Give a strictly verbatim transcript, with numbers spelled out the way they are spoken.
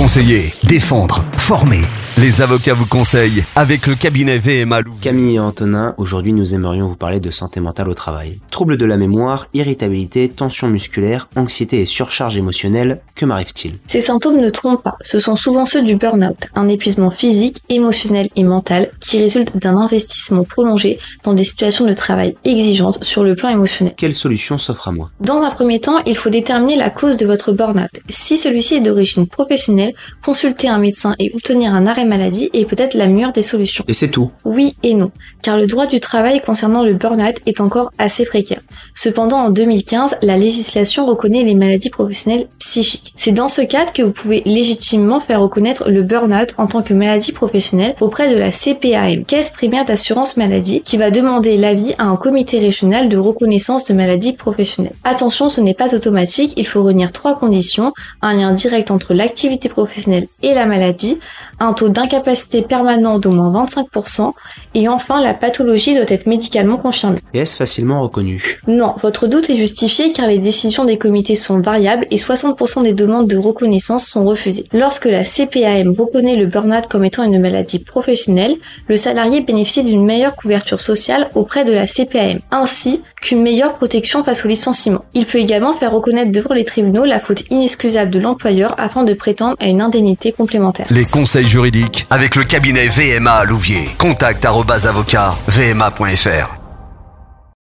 Conseiller, défendre, former. Les avocats vous conseillent avec le cabinet V M A Louviers. Camille et Antonin, aujourd'hui nous aimerions vous parler de santé mentale au travail. Troubles de la mémoire, irritabilité, tension musculaire, anxiété et surcharge émotionnelle, que m'arrive-t-il ? Ces symptômes ne trompent pas, ce sont souvent ceux du burn-out, un épuisement physique, émotionnel et mental qui résulte d'un investissement prolongé dans des situations de travail exigeantes sur le plan émotionnel. Quelle solution s'offre à moi ? Dans un premier temps, il faut déterminer la cause de votre burn-out. Si celui-ci est d'origine professionnelle, consulter un médecin et obtenir un arrêt maladie est peut-être la meilleure des solutions. Et c'est tout ? Oui et non, car le droit du travail concernant le burn-out est encore assez précaire. Cependant, en deux mille quinze, la législation reconnaît les maladies professionnelles psychiques. C'est dans ce cadre que vous pouvez légitimement faire reconnaître le burn-out en tant que maladie professionnelle auprès de la C P A M, Caisse primaire d'assurance maladie, qui va demander l'avis à un comité régional de reconnaissance de maladie professionnelle. Attention, ce n'est pas automatique, il faut réunir trois conditions: un lien direct entre l'activité professionnelle et la maladie, un taux d'incapacité permanent d'au moins vingt-cinq pour cent, et enfin la pathologie doit être médicalement confirmée. Et est-ce facilement reconnu ? Non, votre doute est justifié car les décisions des comités sont variables et soixante pour cent des demandes de reconnaissance sont refusées. Lorsque la C P A M reconnaît le burn-out comme étant une maladie professionnelle, le salarié bénéficie d'une meilleure couverture sociale auprès de la C P A M, ainsi qu'une meilleure protection face au licenciement. Il peut également faire reconnaître devant les tribunaux la faute inexcusable de l'employeur afin de prétendre à une indemnité complémentaire. Les conseils juridiques avec le cabinet V M A Louviers. Contact arobase avocat v m a point f r.